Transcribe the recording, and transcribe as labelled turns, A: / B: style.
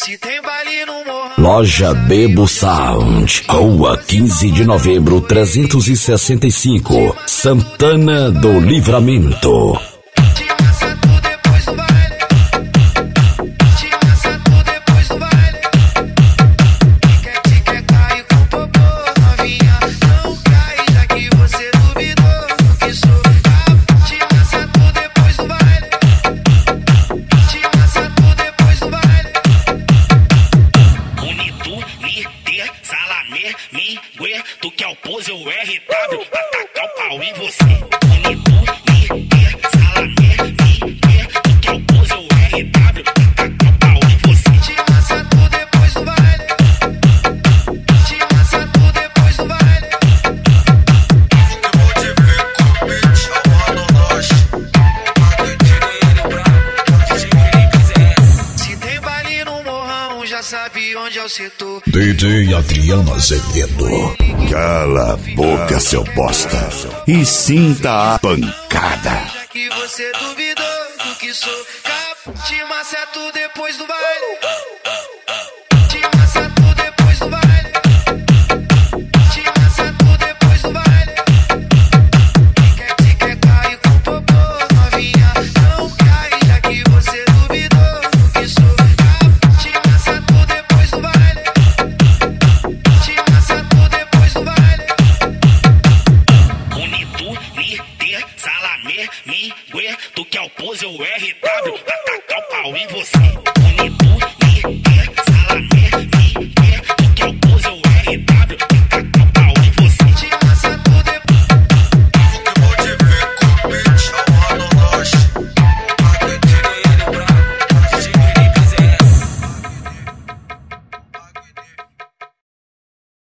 A: Se tem baile no morro.
B: Loja Bebo Sound, Rua 15 de Novembro 365, Santana do Livramento.
C: Tu que é o pose, o RW, atacar o pau em você. Bonito, salamé, tu que é o pose, o RW, atacar o pau em você.
A: Te acerto depois do baile. Te acerto depois do baile.
D: Eu vou te ver com o beat chamando nós.
A: Se tem baile no morrão, já sabe onde é o setor.
B: DJ Adriano Azevedo. Cala a boca, seu bosta, e sinta a pancada.
A: Já que você duvidou do que sou, te acerto depois do baile.